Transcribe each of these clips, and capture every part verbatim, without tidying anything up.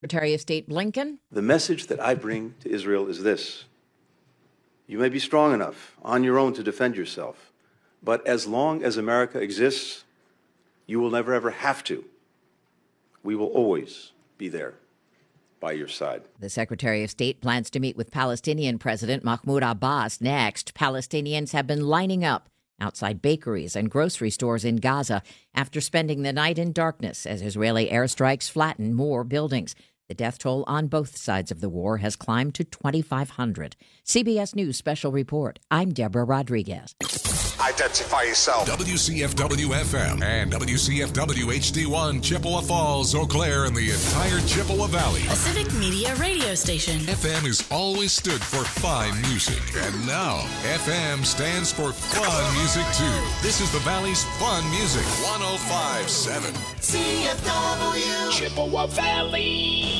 Secretary of State Blinken. The message that I bring to Israel is this. You may be strong enough on your own to defend yourself, but as long as America exists, you will never ever have to. We will always be there by your side. The Secretary of State plans to meet with Palestinian President Mahmoud Abbas next. Palestinians have been lining up outside bakeries and grocery stores in Gaza after spending the night in darkness as Israeli airstrikes flatten more buildings. The death toll on both sides of the war has climbed to twenty-five hundred. C B S News Special Report. I'm Deborah Rodriguez. Identify yourself. W C F W F M and W C F W H D one, Chippewa Falls, Eau Claire, and the entire Chippewa Valley. A civic media radio station. F M has always stood for fine music, and now F M stands for fun music too. This is the Valley's fun music. one oh five point seven C F W Chippewa Valley.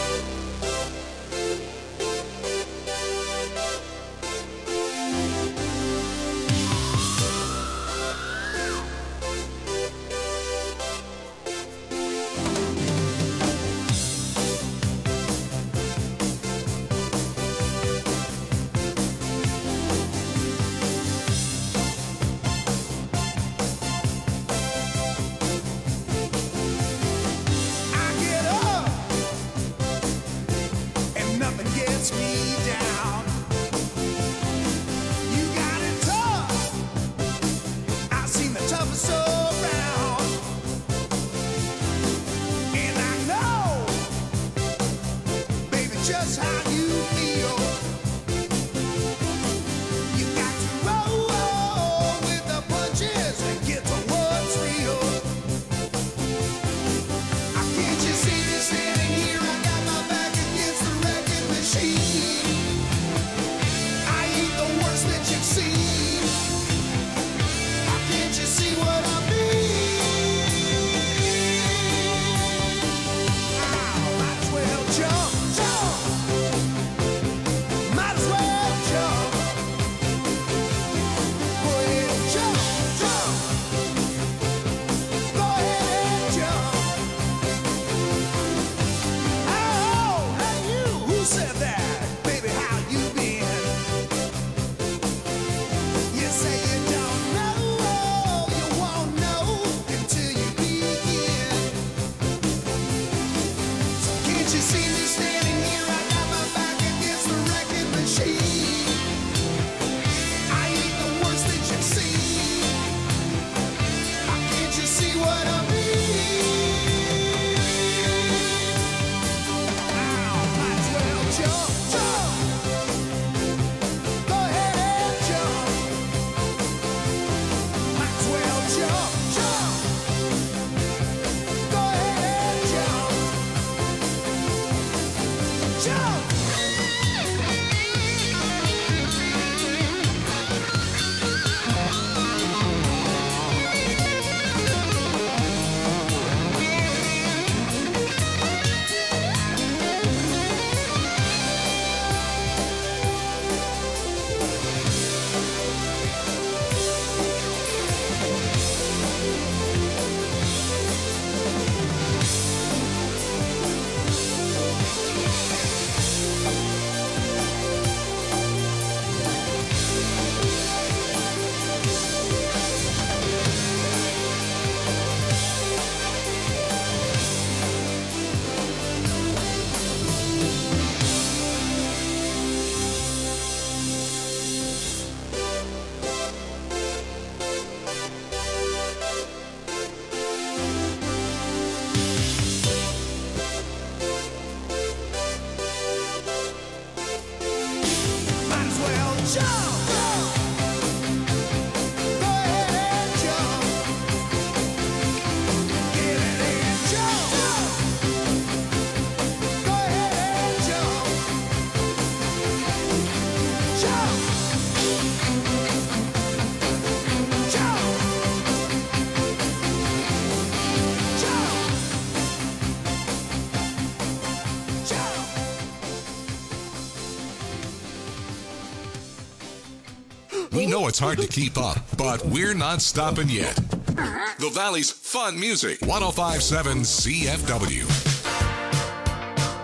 We know it's hard to keep up, but we're not stopping yet. The Valley's fun music, one oh five point seven C F W.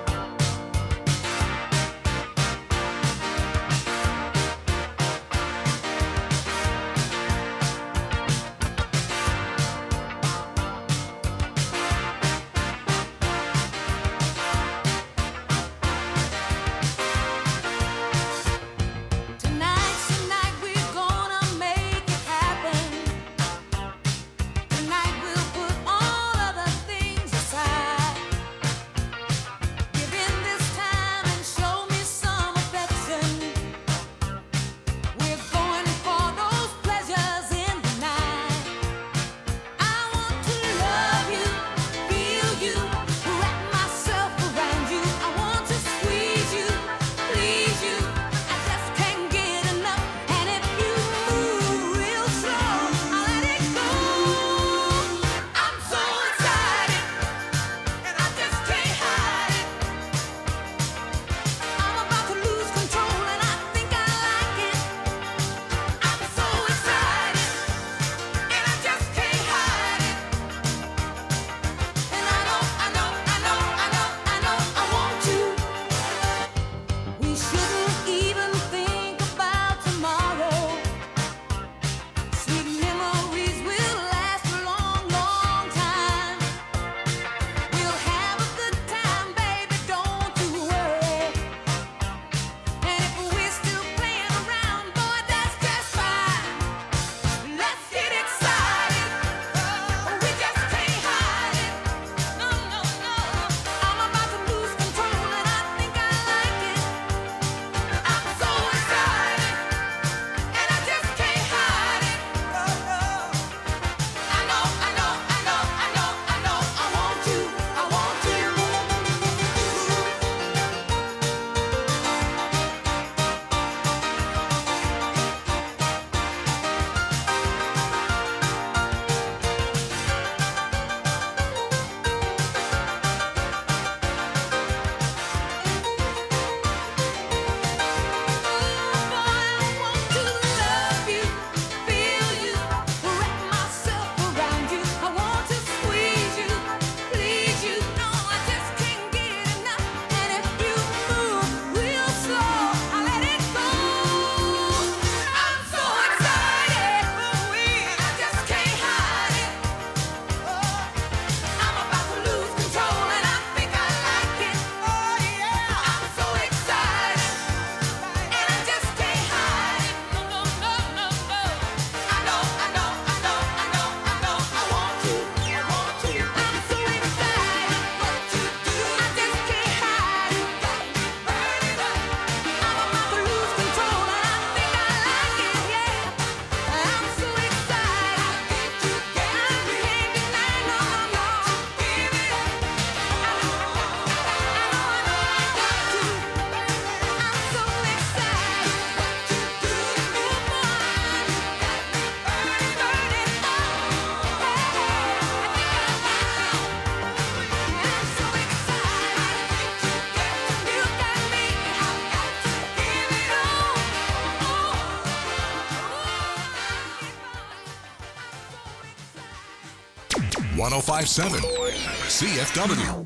one oh five point seven C F W.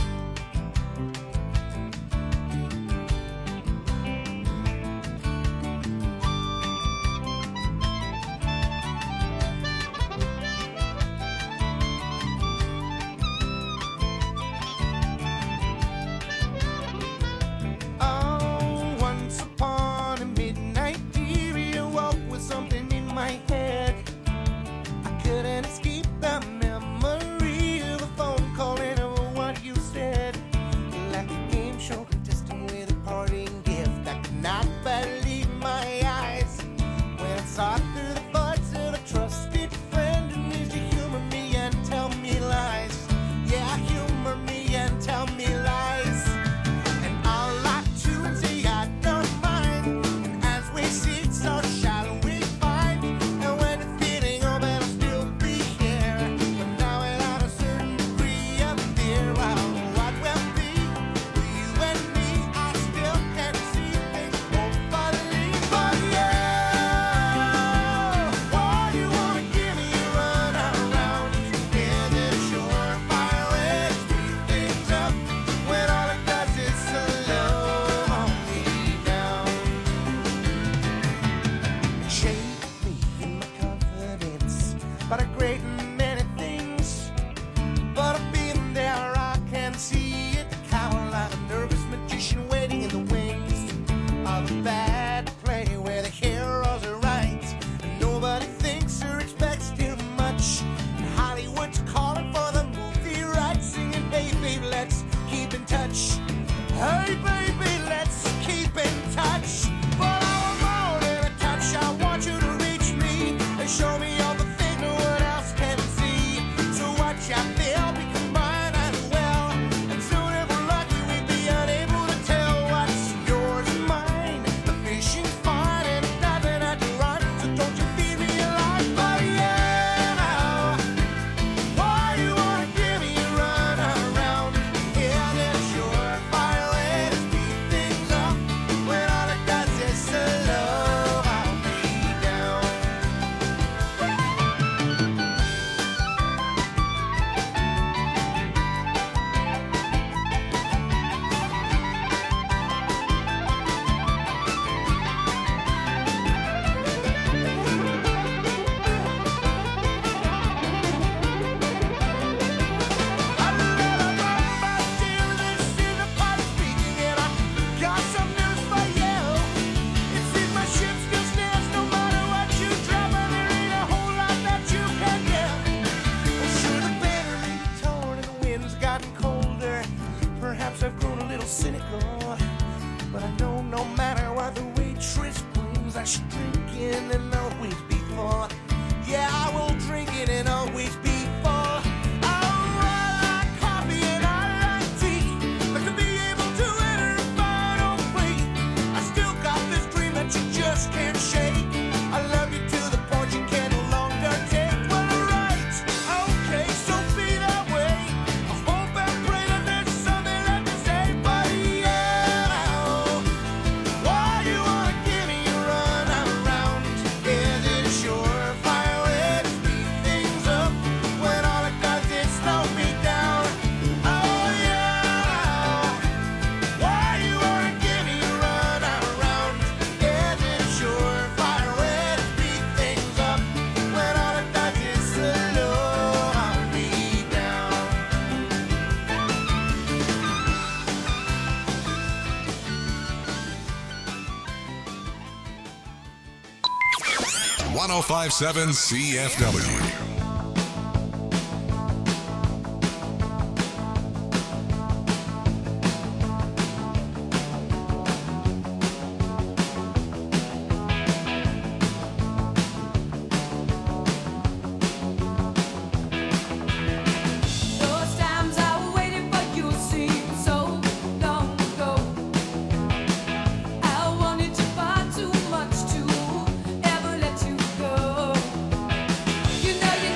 one oh five point seven C F W. You know you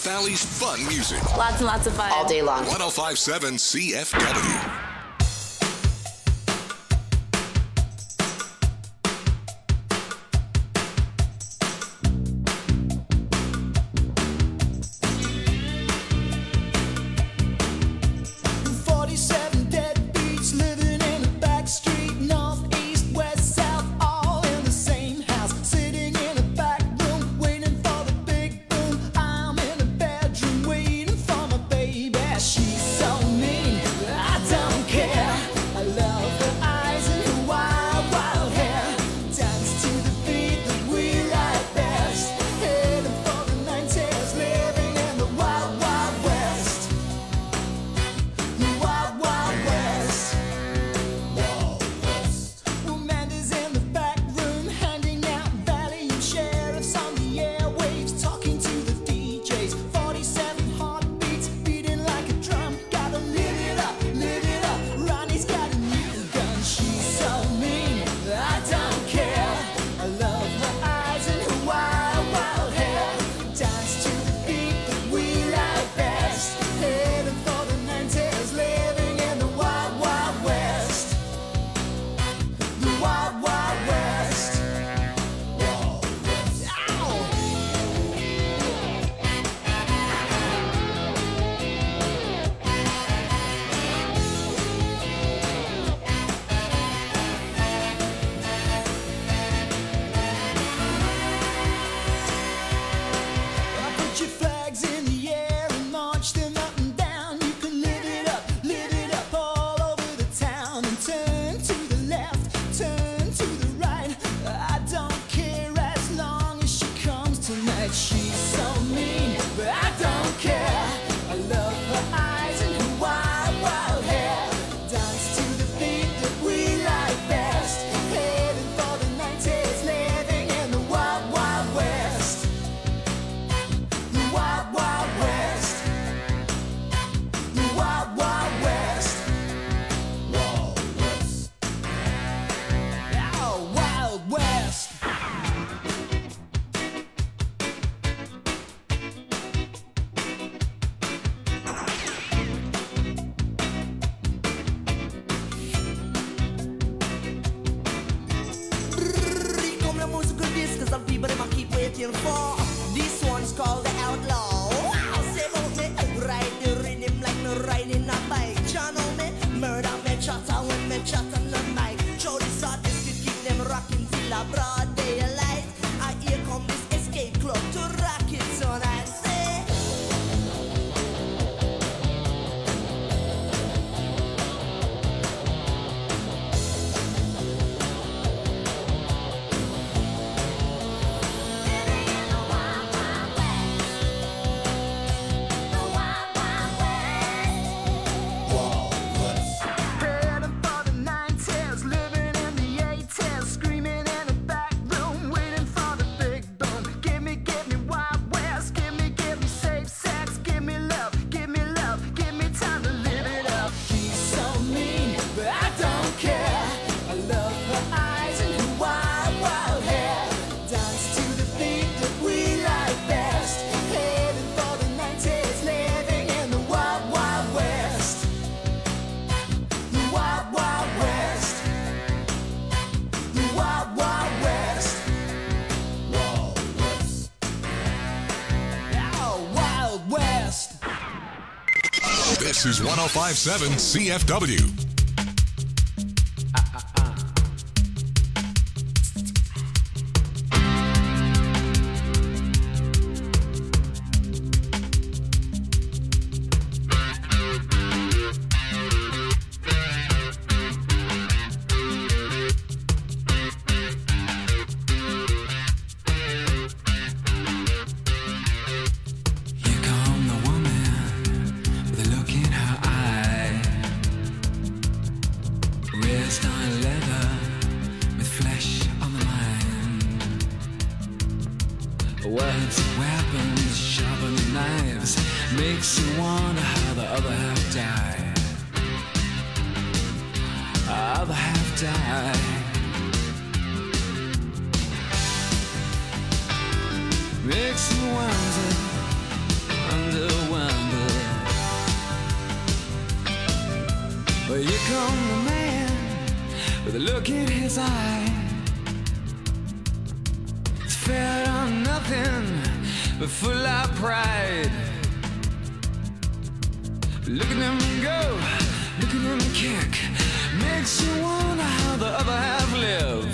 Valley's fun music. Lots and lots of fun. All day long. one oh five point seven C F W. This is one oh five point seven C F W. Makes you wonder come the man with a look in his eye. It's fed on nothing but full of pride. Look at him go, look at him kick. Makes you wonder how the other half live.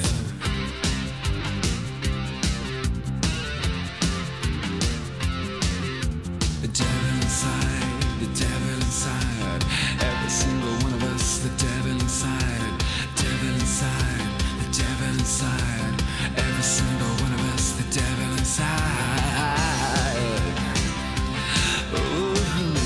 The devil inside, the devil inside. Every single one of us, the devil inside. Devil inside, the devil inside. Every single one of us, the devil inside. Ooh.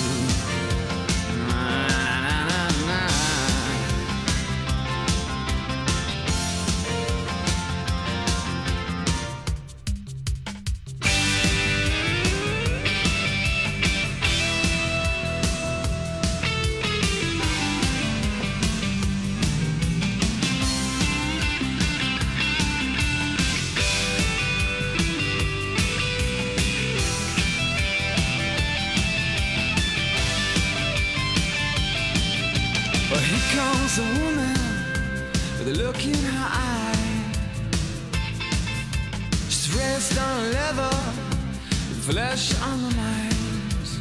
Comes a woman with a look in her eye. She's dressed on leather, with flesh on the mind.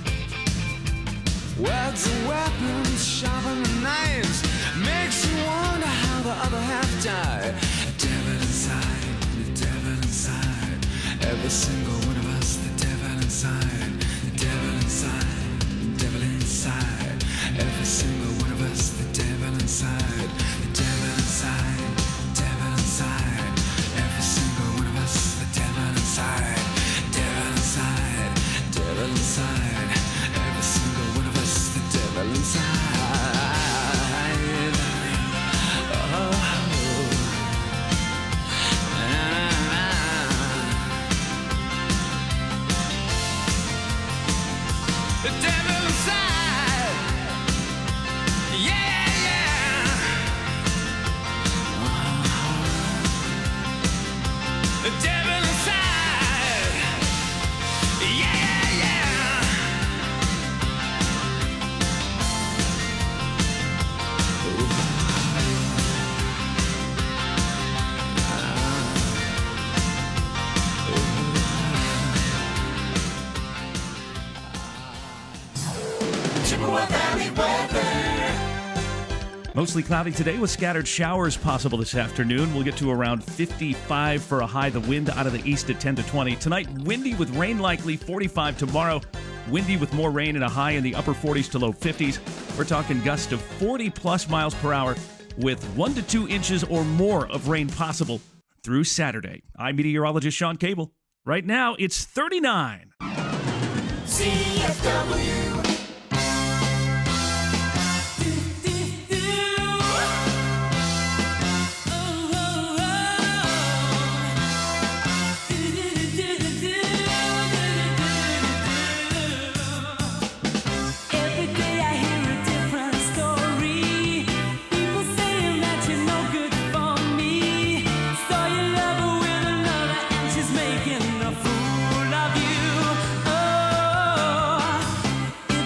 Words are weapons, sharpen the knives. Makes you wonder how the other half died. The devil inside, the devil inside. Every single one of us, the devil inside. The devil inside, the devil inside. Every single one of us, the devil inside, the devil inside, the devil inside. Every single one of us, the devil inside, devil inside, devil inside. Every single one of us, the devil inside. Oh. The devil inside. The devil inside, yeah, yeah. Chippewa Valley weather. Mostly cloudy today with scattered showers possible this afternoon. We'll get to around fifty-five for a high. The wind out of the east at ten to twenty. Tonight, windy with rain likely, forty-five tomorrow. Windy with more rain and a high in the upper forties to low fifties. We're talking gusts of forty plus miles per hour with one to two inches or more of rain possible through Saturday. I'm meteorologist Sean Cable. Right now, it's thirty-nine. C F W. Making a fool of you. Oh,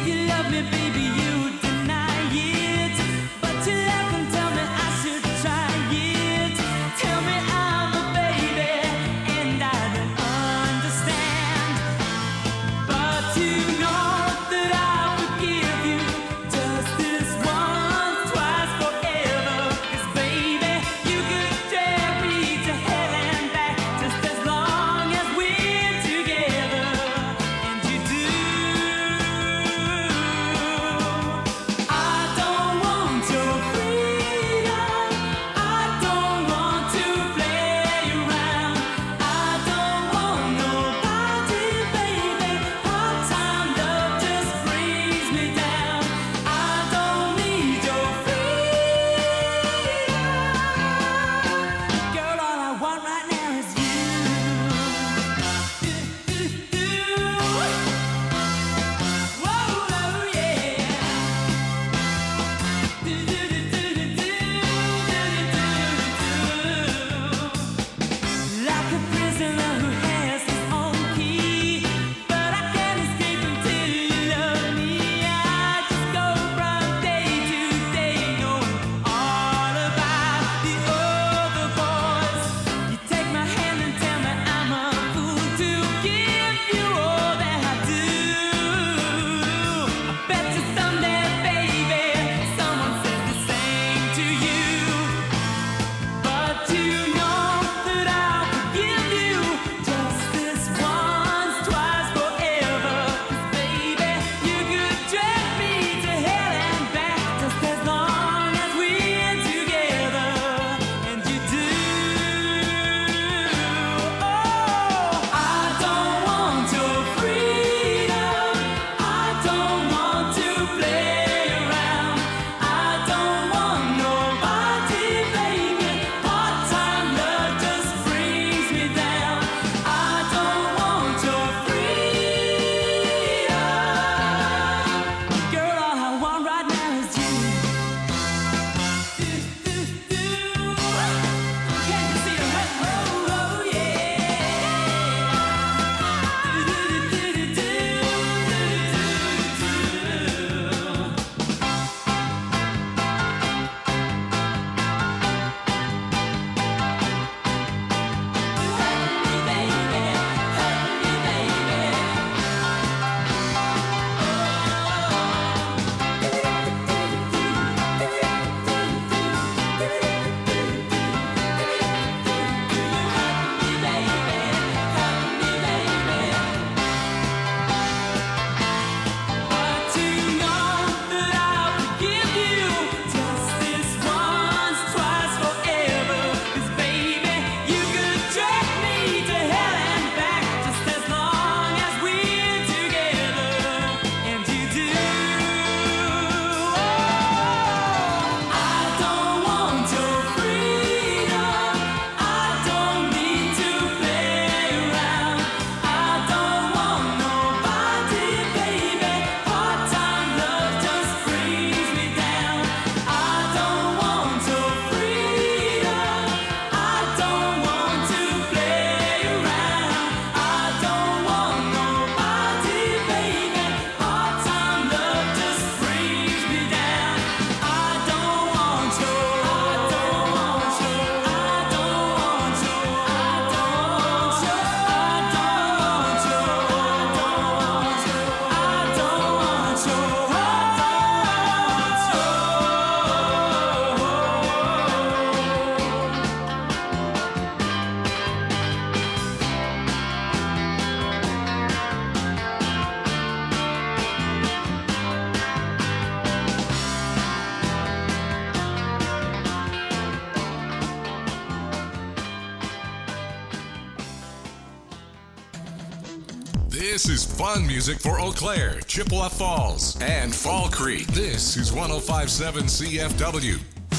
This is fun music for Eau Claire, Chippewa Falls, and Fall Creek. This is one oh five point seven C F W.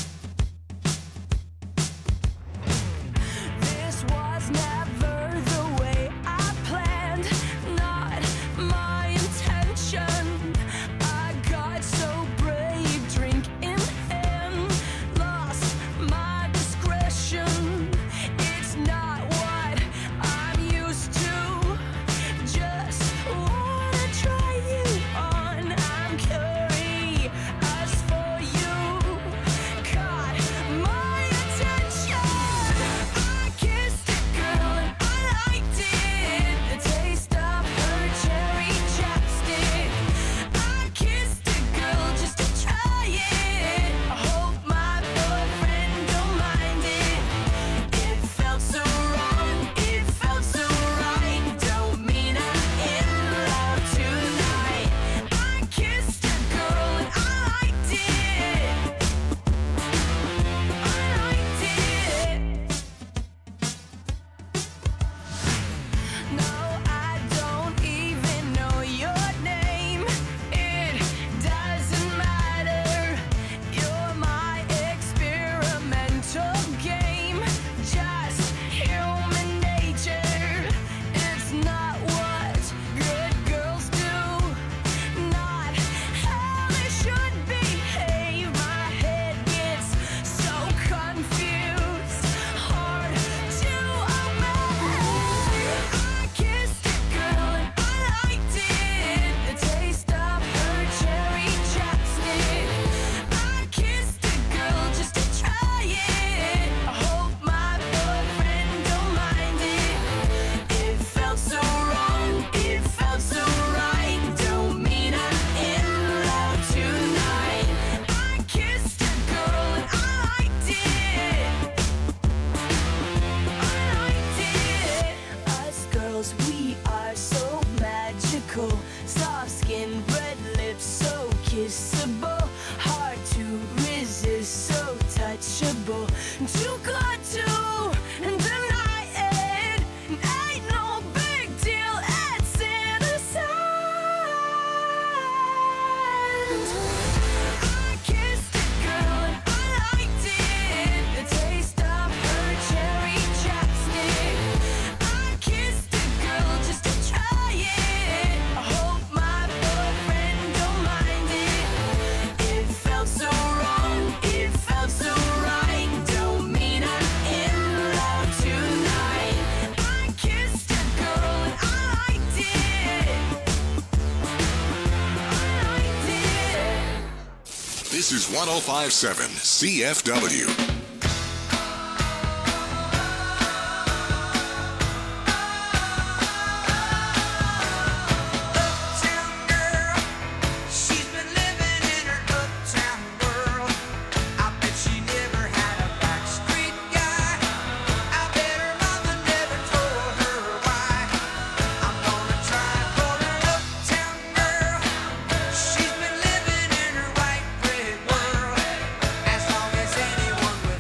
This was never the way I planned, not my intention. I got so brave, drink in hand, lost my discretion. It's not what I'm used to. Just wanna try you on. I'm curious for you. Caught my attention. I kissed a girl and I liked it. The taste of her cherry chapstick. I kissed a girl just to try it. I hope my boyfriend don't mind it. It felt so wrong. It felt so right. Don't mean I'm in love tonight. I kissed a girl and I liked it. I liked it. No, I don't even know your name. It doesn't matter. You're my experimental game. Just human nature. It's not what good girls do. Not how they should behave. My head gets so confused. Hard to obey. I kissed a girl and I liked it. The taste of her cherry chapstick. I kissed a girl just to try it. I hope my boyfriend don't mind it. It felt so wrong. It felt so right. Don't mean I'm in love tonight. I kissed a girl and I liked it. I liked it. Us girls, we are so magical. Soft skin, red lips, so kissable. Hard to resist, so touchable. Too good to deny it. Ain't no big deal, it's innocent. I kissed a girl and I liked it. The taste of her cherry chapstick. I kissed a girl just to try it. I hope my boyfriend don't mind it. It felt so wrong. It felt so right. Don't mean I'm in love tonight. I kissed a girl and I liked it. I liked it. This is one oh five point seven C F W. Uptown girl, she's been living in her uptown world. I bet she never had a backstreet guy. I bet her mother never told her why. I'm gonna try for an uptown girl. She's been living in her white bread world. As long as anyone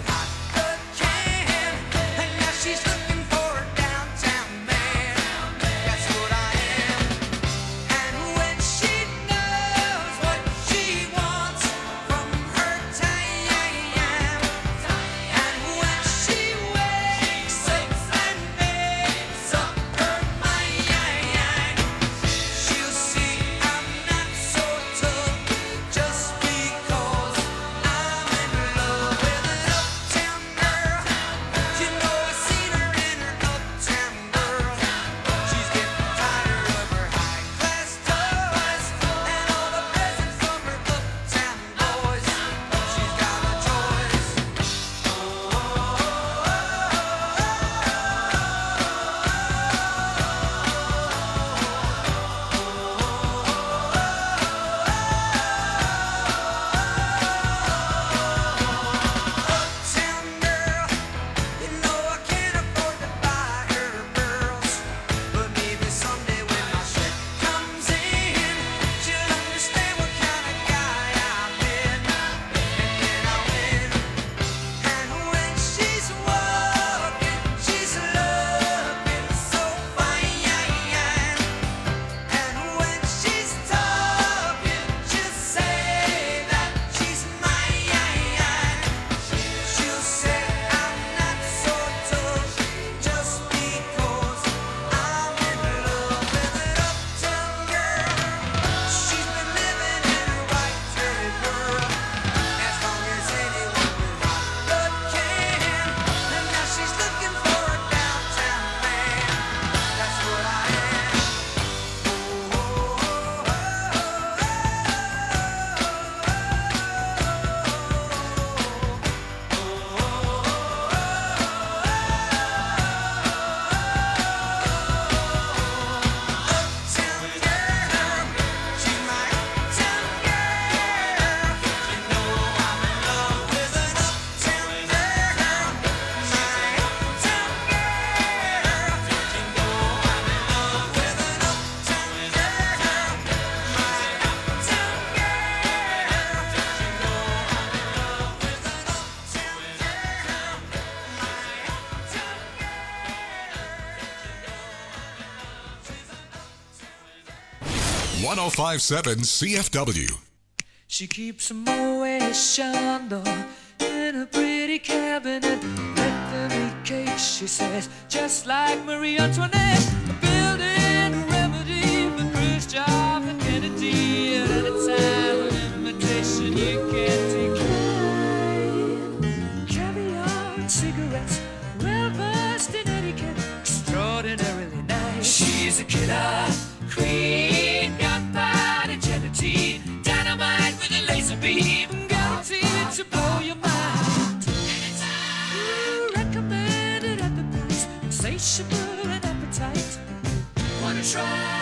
one oh five point seven C F W. She keeps a Moet Chandon in a pretty cabinet. Bethany cake, she says, just like Marie Antoinette. Building a remedy for Khrushchev and Kennedy. At any time, an invitation you can't decline. Caviar and cigarettes, well versed in etiquette, extraordinarily nice. She's a killer queen, gunpowder gelatine, dynamite with a laser beam, guaranteed to blow your mind. Ooh, recommended at the price, insatiable and appetite. Wanna try?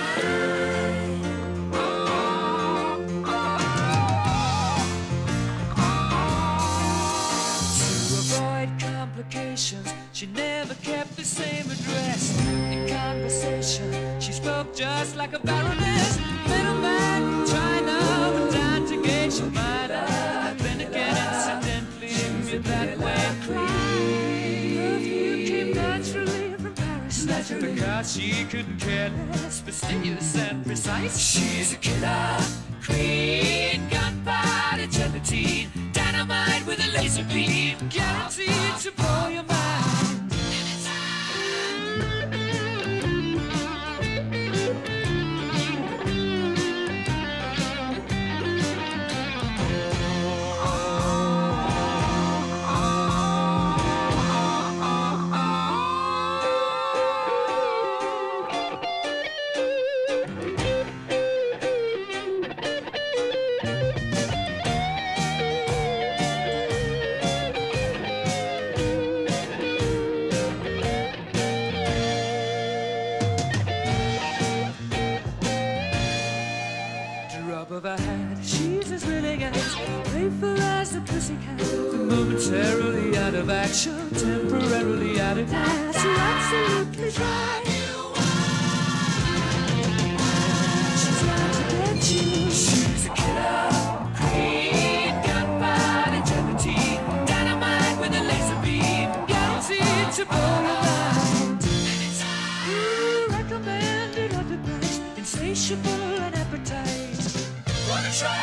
To avoid complications, she never kept the same address. In conversation, she spoke just like a baroness. Middleman from China, but down to gauge she might have been again incidentally me that way. Perfume came naturally from Paris, because she couldn't care less, fastidious and precise. She's a killer queen, gunpowder gelatine, dynamite with a laser beam, guaranteed to blow your mind. Drop of a hat, she's as willing as playful as a pussycat. Momentarily out of action, temporarily out of gas. You're absolutely right. She's out to get you. She's a killer queen, gunpowder gelatine, dynamite with a laser beam, guaranteed to blow your mind. Ooh, recommended at the price, insatiable and appetite. Wanna try?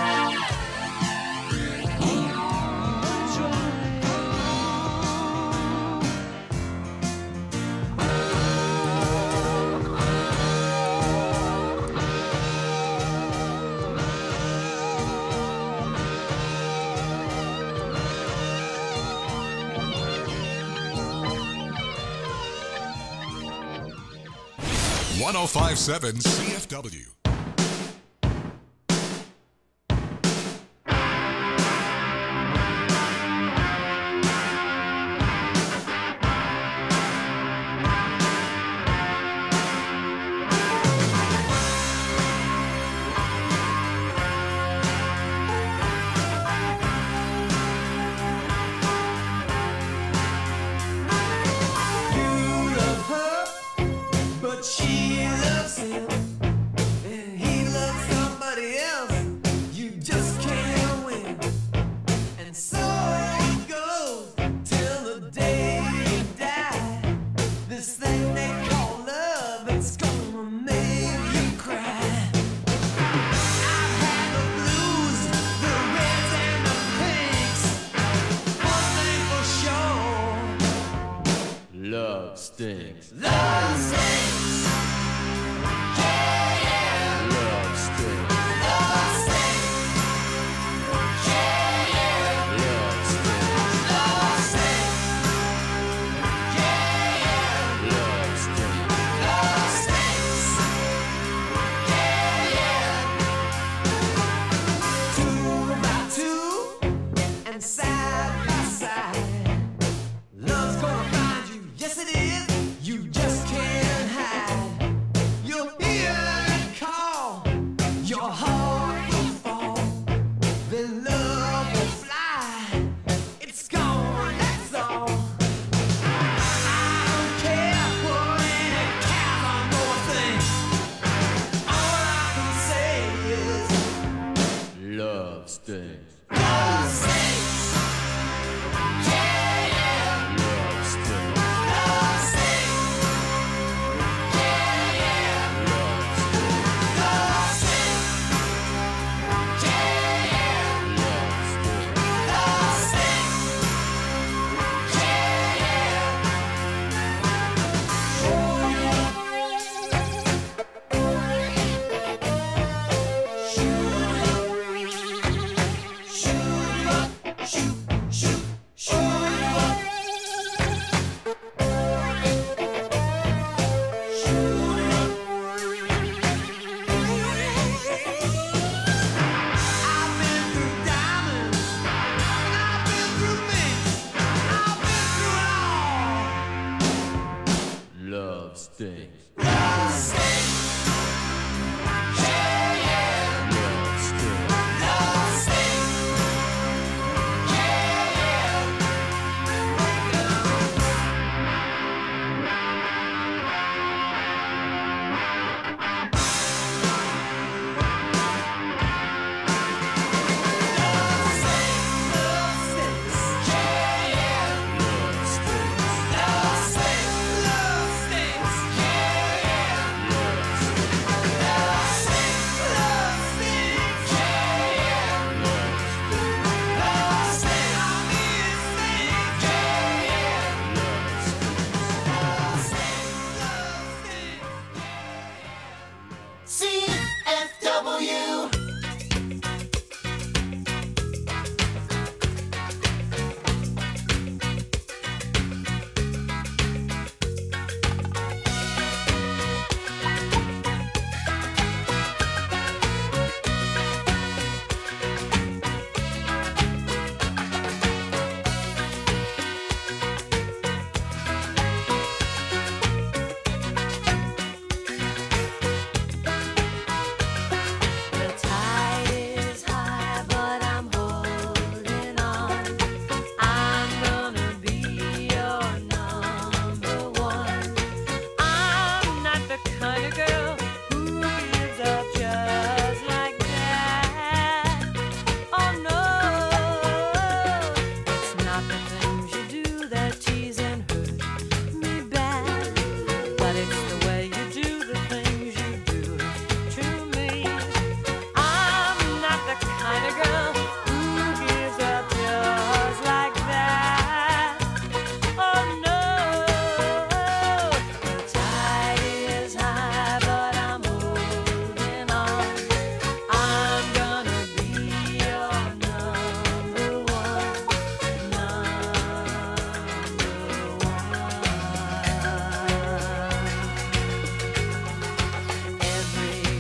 one oh five point seven C F W. She loves him, and he loves somebody else. You just can't win, and so it goes till the day you die. This thing they call love, it's gonna make you cry. I've had the blues, the reds and the pinks. One thing for sure, love stinks. Love stinks. Side by side, love's gonna find you. Yes, it is. You just can't hide. You'll hear it call. Your heart will fall. Then love will fly. It's gone. That's all. I don't care what any cows or things. All I can say is love stinks. Love stinks. Love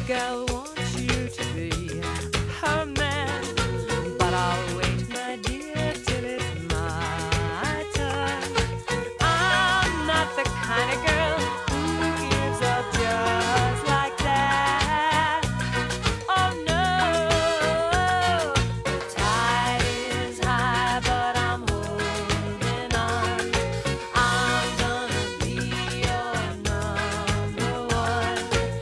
girl wants you to be her man, but I'll wait, my dear, till it's my turn. I'm not the kind of girl who gives up just like that. Oh no, the tide is high, but I'm holding on. I'm gonna be your number one,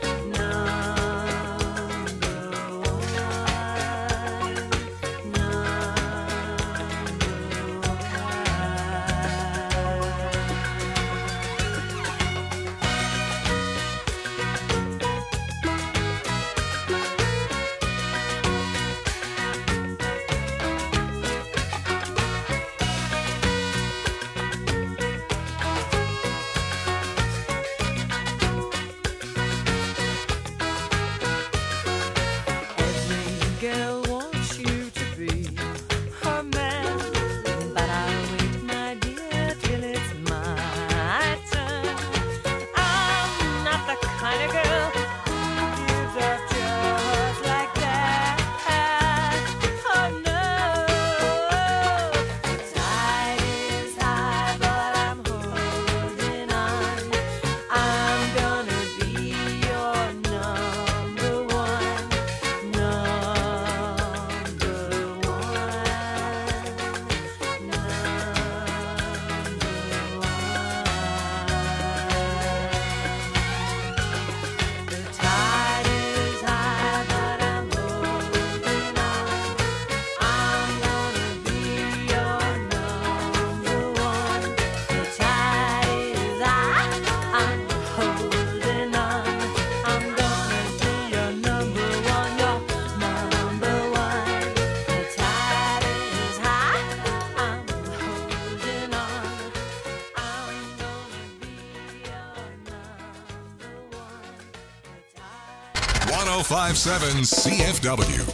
every girl wants you to be her man, but I'll wait, my dear, till it's my turn. I'm not the kind of girl who gives up just like that. Oh no, the tide is high, but I'm holding on. I'm gonna be your number one, number one. The tide is high, but I'm holding on. I'm gonna be your number one. The tide is high, I'm holding on. I'm gonna be your number one, your number one. The tide is high, I'm holding on. I'm gonna be your number one. The tide. one oh five point seven C F W.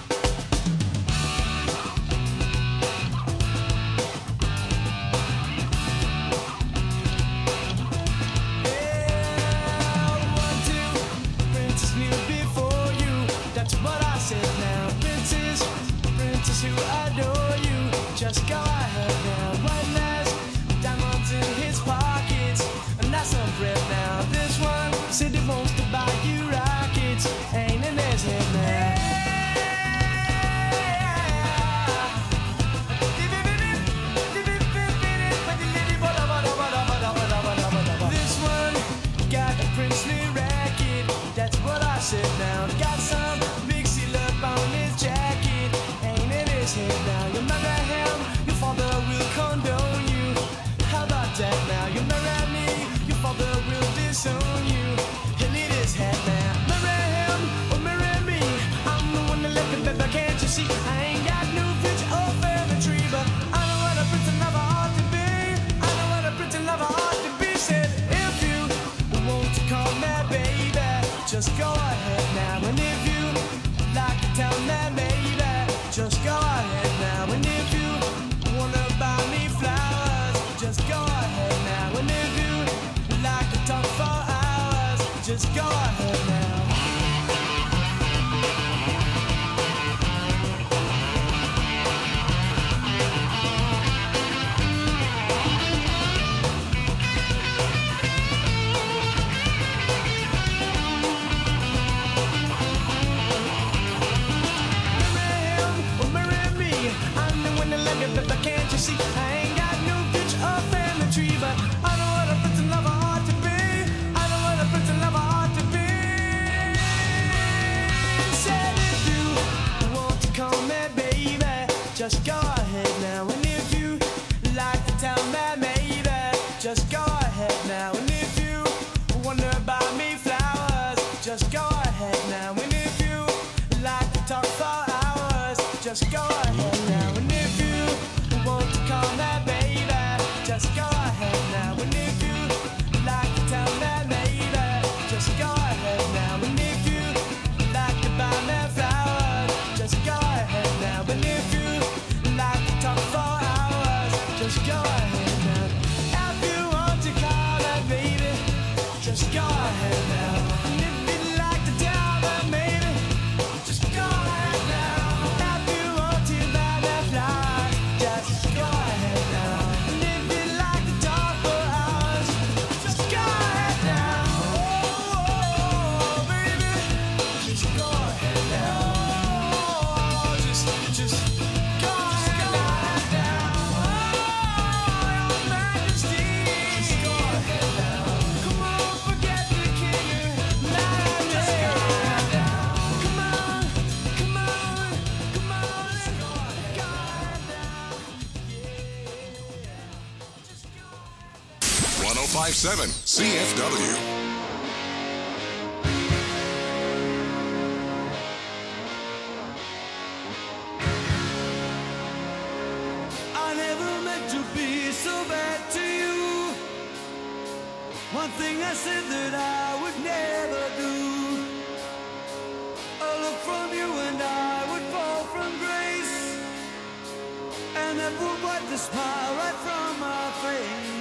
One, two, princess knew before you. That's what I said now. Princess, princess who adore you. Just go ahead now. White lash, diamonds in his pockets, and that's some bread now. This one said he wants to buy you rockets. Ain't in his head now. This one got a princely racket. That's what I said now. Got some big seal up on his jacket. Ain't in his head now. You marry him, your father will condone you. How about that now? You marry me, your father will disown you. He'll need his head now. Marry him or marry me. I'm the one that left him, baby, can't you see? I ain't got no future or family tree, but I know what a prince and lover ought to be. I know what a prince and lover ought to be. Said if you want to call me baby, just go ahead now. And if you like to tell me baby, just go ahead now. And if you wanna buy me flowers, just go ahead now. And if you like to talk for hours, just go ahead now. Marry him or marry me. I'm the one that love you, but can't you see? I ain't got no future or family tree, but I know what a prince and lover ought to be. I know what a prince and lover ought to be. Said if you want to call me baby, just go ahead now. And if you like to tell me maybe, just go ahead now. And if you wanna buy me flowers, just go ahead now. And if you like to talk for hours, just go ahead now. And if you want to call me baby, just go ahead now. And if you like to tell me maybe, just go ahead now. And if you like to buy me flowers, just go ahead now. And if you like to talk for hours, just go ahead now. If you want to call me baby, just go ahead now. And if you like five seven C F W. I never meant to be so bad to you. One thing I said that I would never do. A look from you and I would fall from grace, and that would wipe the smile right from my face.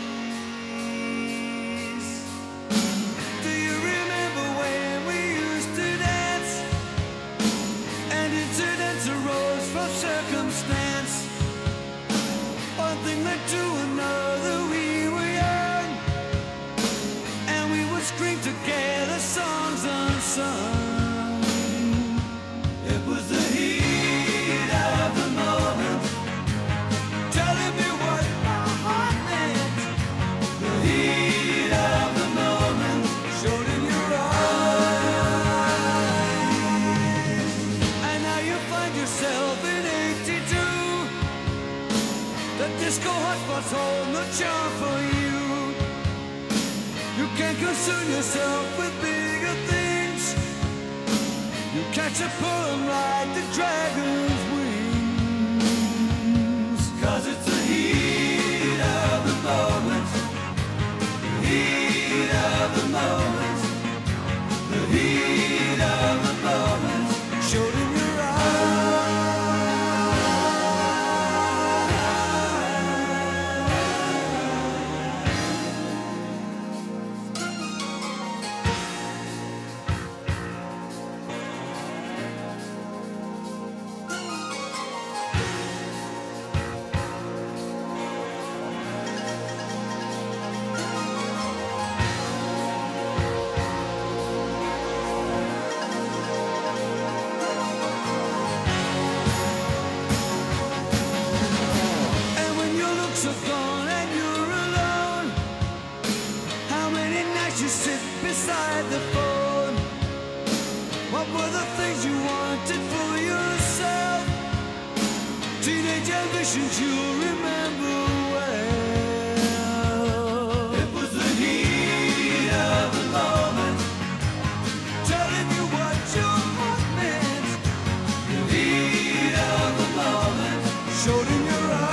Do you remember when we used to dance, and incidents arose from circumstance? One thing led to another, we were young, and we would scream together songs unsung. It was the heat of the moment, telling me what my heart meant. The heat of the moment showed in your eyes, and now you find yourself in eighty-two. The disco hotspots hold no charm for you. You can't concern yourself with bigger things. You catch a poem like the dragon's wings. Cause it's the heat of the moment. The heat of the moment. The heat of the moment showed in your are gone and you're alone. How many nights you sit beside the phone? What were the things you wanted for yourself? Teenage ambitions you remember well. It was the heat of the moment, telling you what your heart meant. The heat of the moment showed in your eyes.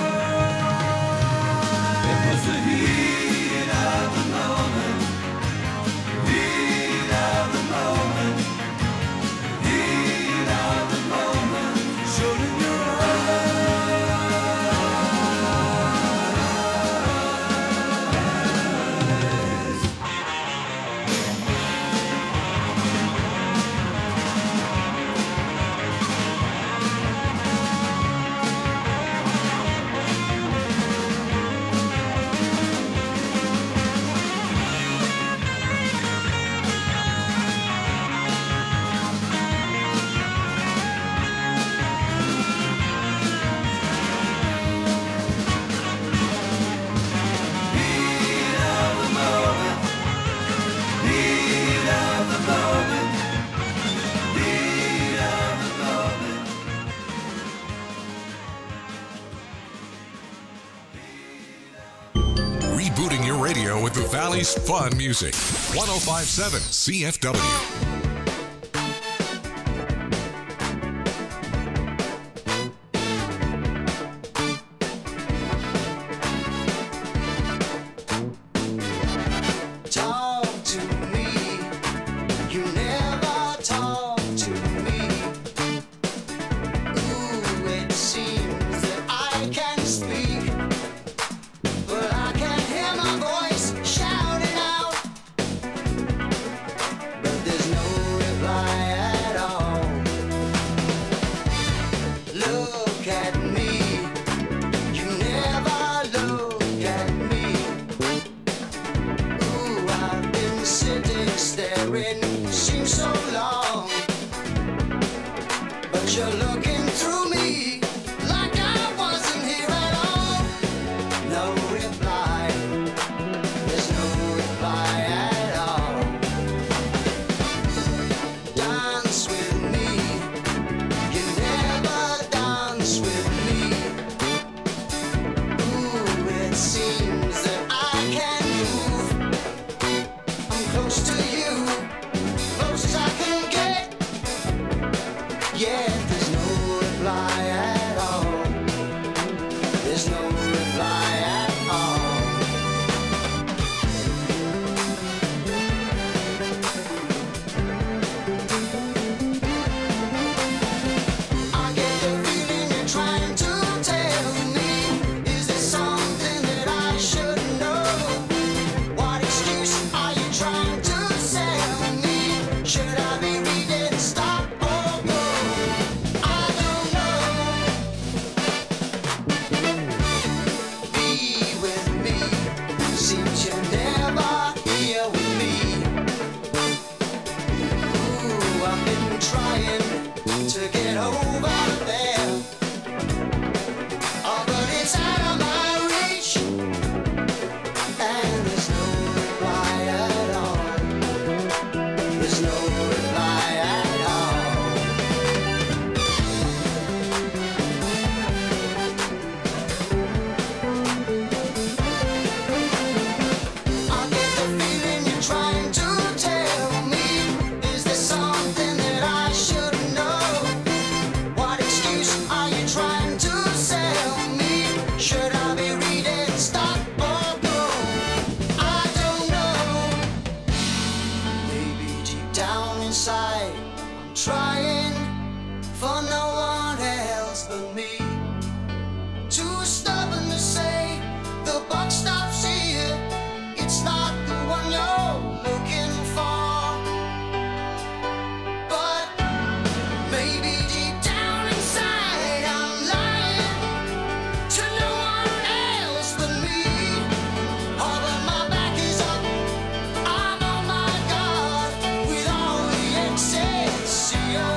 Rebooting your radio with the Valley's fun music. one oh five point seven C F W. Seems that I can move Yet there's no reply at all. There's no reply at all. I get the feeling you're trying to tell me. Is there something that I should know? What excuse are you trying to sell me? Should I be reading stop or go? I don't know. Be with me. Seems you're never here with me. Ooh, I've been trying to get over there. Oh, but it's out of my reach. And there's no reply at all. There's no reply at all. I get the feeling you're trying to tell me. Is there something that I should know? What excuse are you trying to sell me? Should I be reading stop or go? I don't know. Maybe deep down inside, I'm trying for no one else but me. Too stubborn to say the buck stops here. It's not the one you're looking for. But maybe deep down inside, I'm lying to no one else but me. Oh, but my back is up. I'm on my guard with all the Excelsior.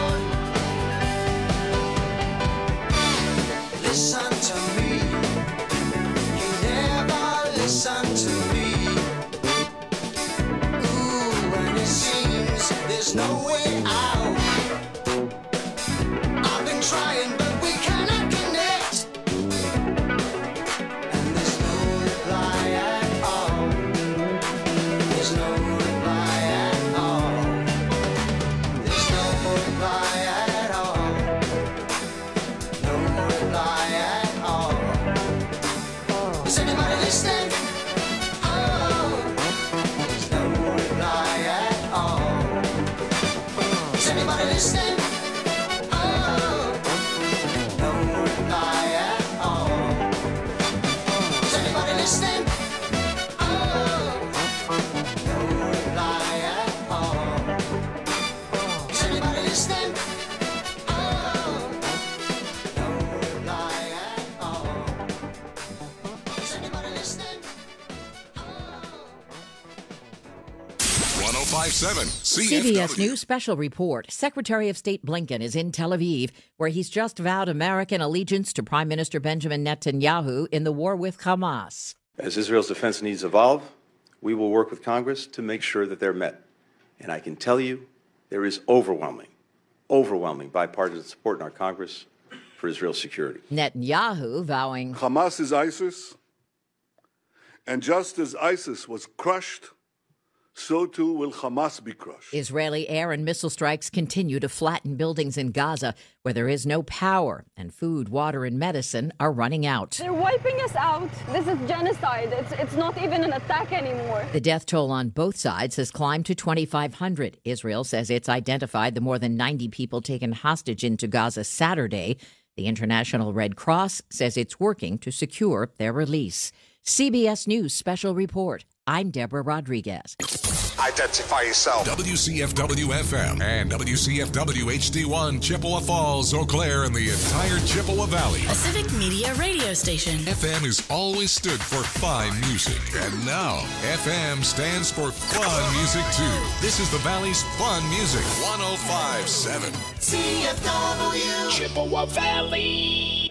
Listen to me. You never listen to me. Ooh, and it seems there's no way out. I've been trying, but we cannot connect. And there's no reply at all. There's no reply at all. There's no reply at all. No reply at all. Is anybody listening? Oh, there's no reply at all. Is anybody listening? Oh, no reply at all. Is anybody listening? Oh, no reply at all. Is anybody listening? Oh, no reply at all. Is anybody listening? one oh five point seven C C F B S W. News special report. Secretary of State Blinken is in Tel Aviv, where he's just vowed American allegiance to Prime Minister Benjamin Netanyahu in the war with Hamas. As Israel's defense needs evolve, we will work with Congress to make sure that they're met. And I can tell you, there is overwhelming, overwhelming bipartisan support in our Congress for Israel's security. Netanyahu vowing Hamas is ISIS, and just as ISIS was crushed, so too will Hamas be crushed. Israeli air and missile strikes continue to flatten buildings in Gaza, where there is no power, and food, water, and medicine are running out. They're wiping us out. This is genocide. It's, it's not even an attack anymore. The death toll on both sides has climbed to twenty-five hundred. Israel says it's identified the more than ninety people taken hostage into Gaza Saturday. The International Red Cross says it's working to secure their release. C B S News special report. I'm Deborah Rodriguez. Identify yourself. W C F W F M and W C F W H D one, Chippewa Falls, Eau Claire, and the entire Chippewa Valley. A civic media radio station. F M has always stood for fine music, and now F M stands for fun music too. This is the Valley's fun music. one oh five point seven C F W Chippewa Valley.